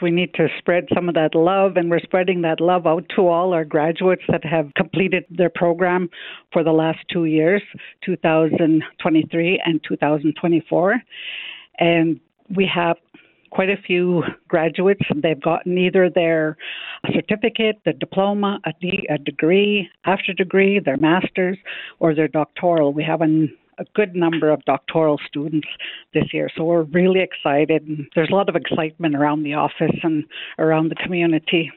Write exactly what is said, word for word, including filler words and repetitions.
We need to spread some of that love, and we're spreading that love out to all our graduates that have completed their program for the last two years, two thousand twenty-three and two thousand twenty-four. And we have quite a few graduates. They've gotten either their certificate, the diploma, a, de- a degree, after degree, their master's, or their doctoral. We have an, a good number of doctoral students this year, so we're really excited. And there's a lot of excitement around the office and around the community.